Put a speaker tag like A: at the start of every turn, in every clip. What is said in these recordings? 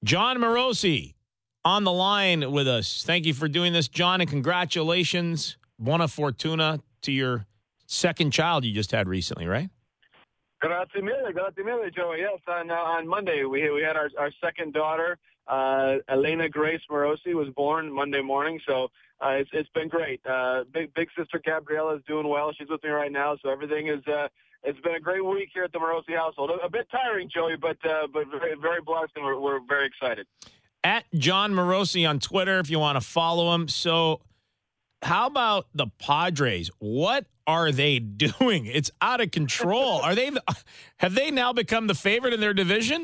A: John Morosi on the line with us. Thank you for doing this, John, and congratulations, buona fortuna, to your second child you just had recently, right?
B: Grazie mille, Joey. Yes, on Monday we had our second daughter, Elena Grace Morosi, was born Monday morning. So it's been great. Big sister Gabriella is doing well. She's with me right now, so everything is. It's been a great week here at the Morosi household. A bit tiring, Joey, but very, very blessed, and we're very excited.
A: At John Morosi on Twitter, if you want to follow him. So, how about the Padres? What are they doing? It's out of control. Have they now become the favorite in their division?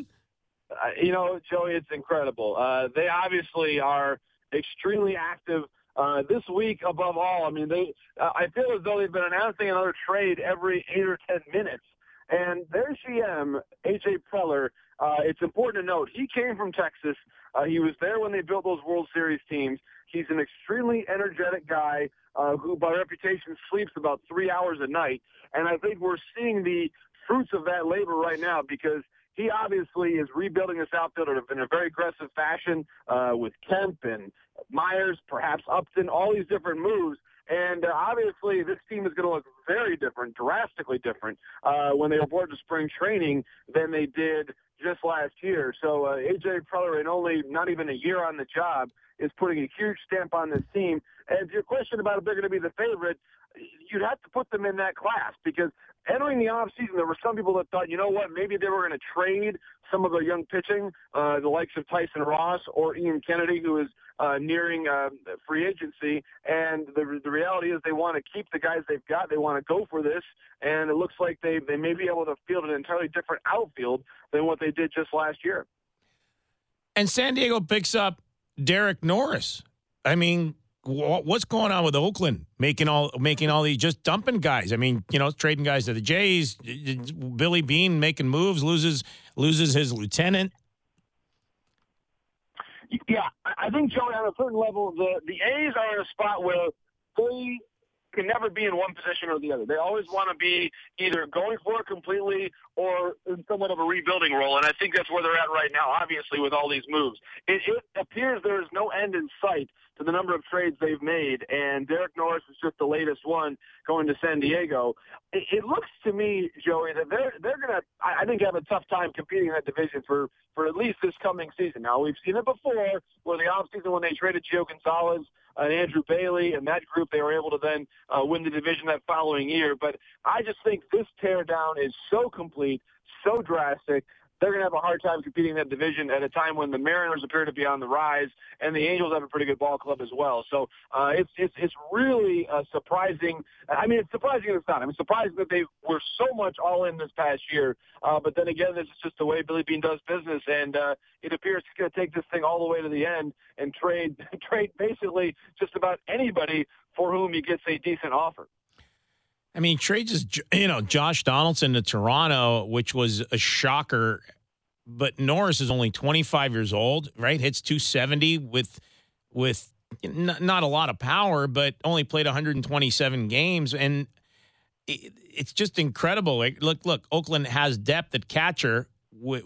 B: Joey, it's incredible. They obviously are extremely active this week. Above all, I mean, I feel as though they've been announcing another trade every 8 or 10 minutes. And their GM, A.J. Preller, it's important to note, he came from Texas. He was there when they built those World Series teams. He's an extremely energetic guy who, by reputation, sleeps about 3 hours a night. And I think we're seeing the fruits of that labor right now because he obviously is rebuilding this outfield in a very aggressive fashion with Kemp and Myers, perhaps Upton, all these different moves. And obviously this team is going to look very different, drastically different, when they report to spring training than they did just last year. So A.J. Preller, in only not even a year on the job, is putting a huge stamp on this team. And to your question about if they're going to be the favorite, you'd have to put them in that class because entering the offseason, there were some people that thought, you know what, maybe they were going to trade some of their young pitching, the likes of Tyson Ross or Ian Kennedy, who is nearing free agency. And the reality is they want to keep the guys they've got. They want to go for this. And it looks like they may be able to field an entirely different outfield than what they did just last year.
A: And San Diego picks up Derek Norris. I mean, what's going on with Oakland making all these just dumping guys? I mean, trading guys to the Jays. Billy Beane making moves, loses his lieutenant.
B: Yeah, I think, Joey, on a certain level, the A's are in a spot where they can never be in one position or the other. They always want to be either going for it completely or in somewhat of a rebuilding role, and I think that's where they're at right now, obviously, with all these moves. It appears there's no end in sight to the number of trades they've made, and Derek Norris is just the latest one going to San Diego. It looks to me, Joey, that they're going to, I think, have a tough time competing in that division for at least this coming season. Now, we've seen it before where the offseason when they traded Gio Gonzalez and Andrew Bailey and that group, they were able to then win the division that following year. But I just think this teardown is so complete, so drastic, they're going to have a hard time competing in that division at a time when the Mariners appear to be on the rise and the Angels have a pretty good ball club as well. So it's really surprising. I mean, it's surprising it's not. I mean, surprising that they were so much all in this past year. But then again, this is just the way Billy Beane does business. And it appears he's going to take this thing all the way to the end and trade basically just about anybody for whom he gets a decent offer.
A: I mean, trades, Josh Donaldson to Toronto, which was a shocker. But Norris is only 25 years old, right? Hits 270 with not a lot of power, but only played 127 games. And it's just incredible. Like, look, Oakland has depth at catcher with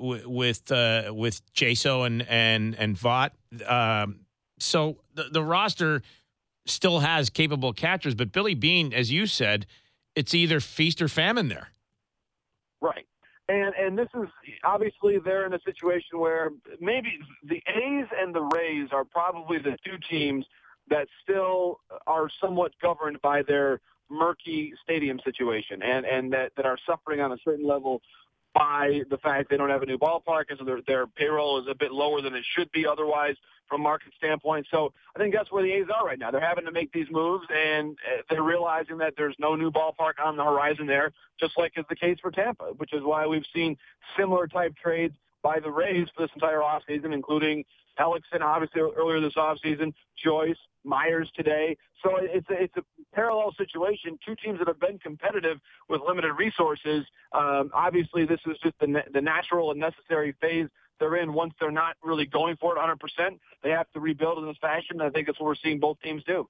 A: Jaso and Vaught. So the roster still has capable catchers. But Billy Beane, as you said, it's either feast or famine there.
B: Right. And this is obviously they're in a situation where maybe the A's and the Rays are probably the two teams that still are somewhat governed by their murky stadium situation and that are suffering on a certain level by the fact they don't have a new ballpark, and so their payroll is a bit lower than it should be otherwise from a market standpoint. So I think that's where the A's are right now. They're having to make these moves, and they're realizing that there's no new ballpark on the horizon there, just like is the case for Tampa, which is why we've seen similar type trades by the Rays for this entire offseason, including Hellickson, obviously, earlier this offseason, Joyce, Myers today. So it's a parallel situation. Two teams that have been competitive with limited resources. Obviously, this is just the natural and necessary phase they're in. Once they're not really going for it 100%, they have to rebuild in this fashion. And I think that's what we're seeing both teams do.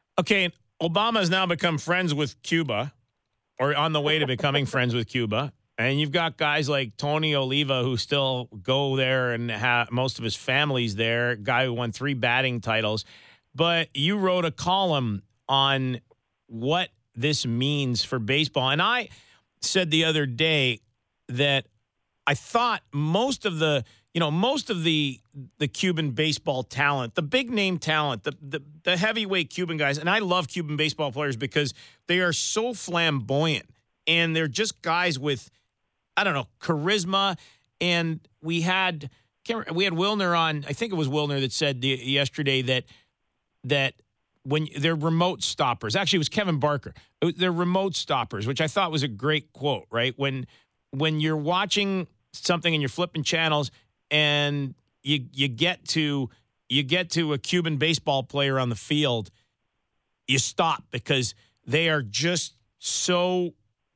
A: Okay, Obama has now become friends with Cuba, or on the way to becoming friends with Cuba. And you've got guys like Tony Oliva who still go there and have most of his family's there, guy who won 3 batting titles. But you wrote a column on what this means for baseball. And I said the other day that I thought most of the Cuban baseball talent, the big name talent, the heavyweight Cuban guys, and I love Cuban baseball players because they are so flamboyant and they're just guys with, I don't know, charisma. And we had Wilner on. I think it was Wilner that said yesterday that when they're remote stoppers. Actually, it was Kevin Barker. They're remote stoppers, which I thought was a great quote. Right when you're watching something and you're flipping channels and you get to a Cuban baseball player on the field, you stop because they are just so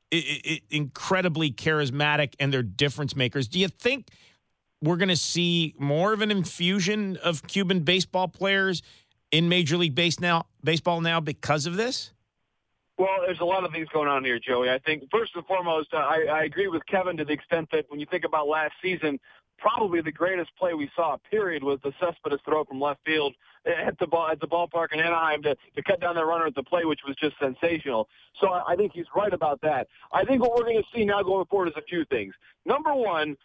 A: incredibly charismatic and they're difference makers. Do you think we're going to see more of an infusion of Cuban baseball players in Major League Baseball now because of this?
B: Well, there's a lot of things going on here, Joey. I think first and foremost, I agree with Kevin to the extent that when you think about last season, probably the greatest play we saw, period, was the Cespedes throw from left field at the ballpark in Anaheim to cut down the runner at the play, which was just sensational. So I think he's right about that. I think what we're going to see now going forward is a few things. Number one,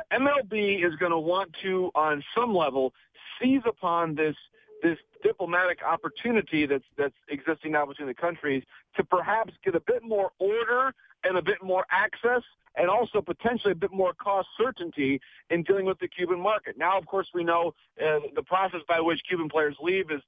B: MLB is going to want to, on some level, seize upon this diplomatic opportunity that's existing now between the countries to perhaps get a bit more order and a bit more access and also potentially a bit more cost certainty in dealing with the Cuban market. Now, of course, we know the process by which Cuban players leave is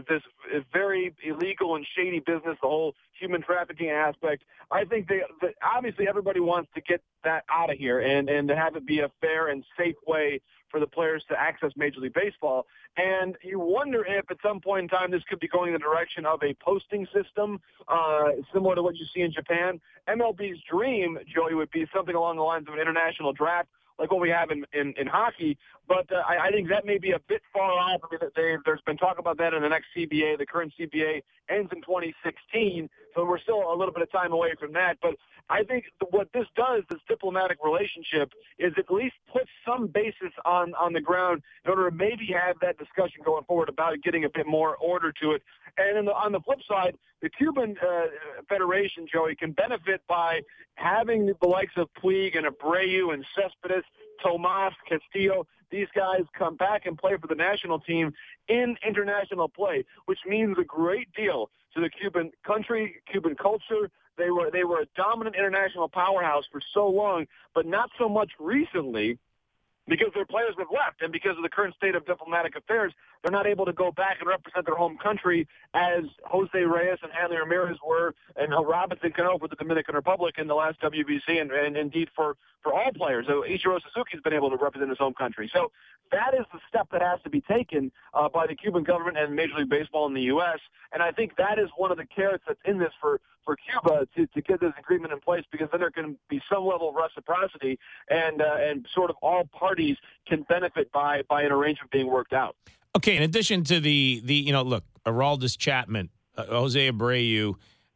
B: very illegal and shady business, the whole human trafficking aspect. I think obviously everybody wants to get that out of here and to have it be a fair and safe way for the players to access Major League Baseball. And you wonder if at some point in time this could be going in the direction of a posting system similar to what you see in Japan. MLB's dream, Joey, would be something along the lines of an international draft like what we have in hockey. But I think that may be a bit far off. I mean, there's been talk about that in the next CBA. The current CBA ends in 2016, so we're still a little bit of time away from that. But I think what this does, this diplomatic relationship, is at least put some basis on the ground in order to maybe have that discussion going forward about getting a bit more order to it. And on the flip side, the Cuban Federation, Joey, can benefit by having the likes of Puig and Abreu and Cespedes, Tomas, Castillo, these guys come back and play for the national team in international play, which means a great deal to the Cuban country, Cuban culture. They were a dominant international powerhouse for so long, but not so much recently because their players have left, and because of the current state of diplomatic affairs, they're not able to go back and represent their home country as Jose Reyes and Hanley Ramirez were, and Robinson Cano for the Dominican Republic in the last WBC, and indeed for all players. So Ichiro Suzuki's been able to represent his home country. So that is the step that has to be taken by the Cuban government and Major League Baseball in the U.S., and I think that is one of the carrots that's in this for Cuba to get this agreement in place, because then there can be some level of reciprocity and sort of all parties can benefit by an arrangement being worked out.
A: Okay, in addition to the look, Aroldis Chapman, Jose Abreu,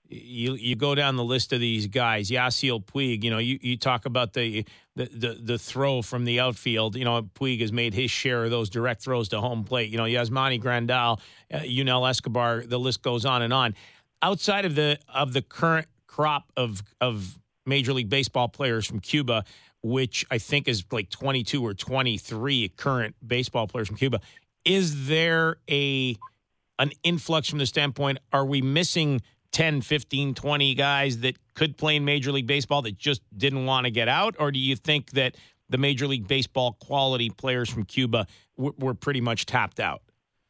A: you go down the list of these guys, Yasiel Puig, you talk about the throw from the outfield. Puig has made his share of those direct throws to home plate. Yasmani Grandal, Yunel Escobar, the list goes on and on. Outside of the current crop of Major League Baseball players from Cuba, which I think is like 22 or 23 current baseball players from Cuba, is there an influx from the standpoint, are we missing 10, 15, 20 guys that could play in Major League Baseball that just didn't want to get out? Or do you think that the Major League Baseball quality players from Cuba were pretty much tapped out?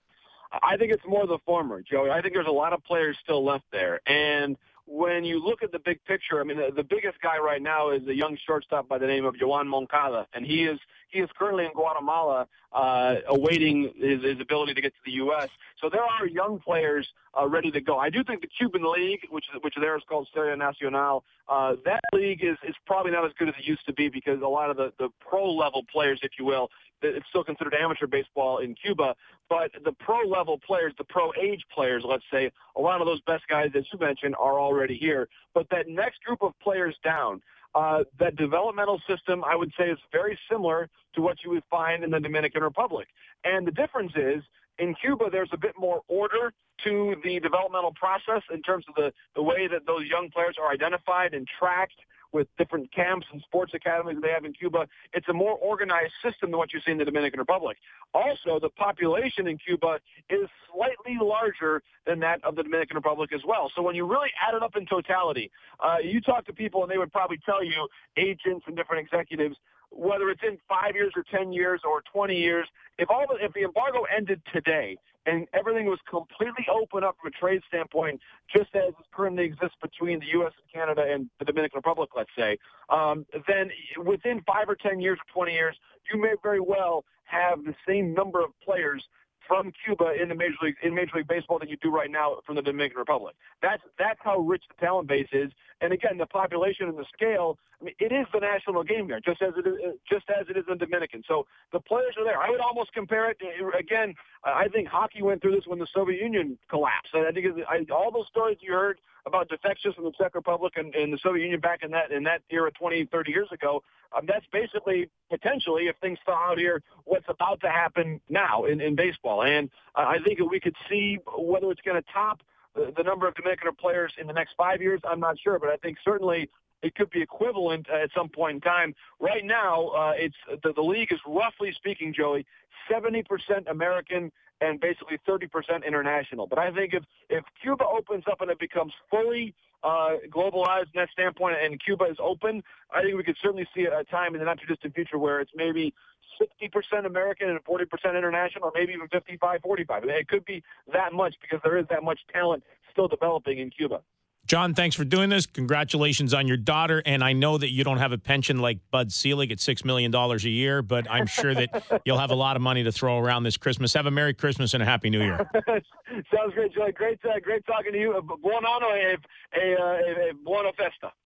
B: I think it's more the former, Joey. I think there's a lot of players still left there. And when you look at the big picture, I mean, the biggest guy right now is a young shortstop by the name of Yoan Moncada, and he is currently in Guatemala awaiting his ability to get to the U.S. So there are young players ready to go. I do think the Cuban League, which there is called Serie Nacional, that league is probably not as good as it used to be, because a lot of the pro-level players, if you will, it's still considered amateur baseball in Cuba, but the pro-level players, the pro-age players, let's say, a lot of those best guys that you mentioned are already here. But that next group of players down, that developmental system, I would say, is very similar to what you would find in the Dominican Republic. And the difference is, in Cuba, there's a bit more order to the developmental process in terms of the way that those young players are identified and tracked with different camps and sports academies that they have in Cuba. It's a more organized system than what you see in the Dominican Republic. Also, the population in Cuba is slightly larger than that of the Dominican Republic as well. So when you really add it up in totality, you talk to people and they would probably tell you, agents and different executives, whether it's in 5 years or 10 years or 20 years, if the embargo ended today and everything was completely open up from a trade standpoint, just as it currently exists between the U.S. and Canada and the Dominican Republic, let's say, then within 5 or 10 years or 20 years, you may very well have the same number of players from Cuba in Major League Baseball than you do right now from the Dominican Republic. That's how rich the talent base is. And again, the population and the scale, I mean, it is the national game here, just as it is in Dominican. So the players are there. I would almost compare it again. I think hockey went through this when the Soviet Union collapsed. I think all those stories you heard about defections from the Czech Republic and the Soviet Union back in that era 20, 30 years ago, that's basically, potentially, if things thaw out here, what's about to happen now in baseball. And I think that we could see whether it's going to top the number of Dominican players in the next 5 years. I'm not sure, but I think certainly it could be equivalent at some point in time. Right now, it's the league is, roughly speaking, Joey, 70% American and basically 30% international. But I think if Cuba opens up and it becomes fully globalized in that standpoint, and Cuba is open, I think we could certainly see a time in the not-too-distant future where it's maybe 60% American and 40% international, or maybe even 55-45. It could be that much because there is that much talent still developing in Cuba.
A: John, thanks for doing this. Congratulations on your daughter. And I know that you don't have a pension like Bud Selig at $6 million a year, but I'm sure that you'll have a lot of money to throw around this Christmas. Have a Merry Christmas and a Happy New Year.
B: Sounds great, Joey. Great talking to you. Buon anno e buona festa.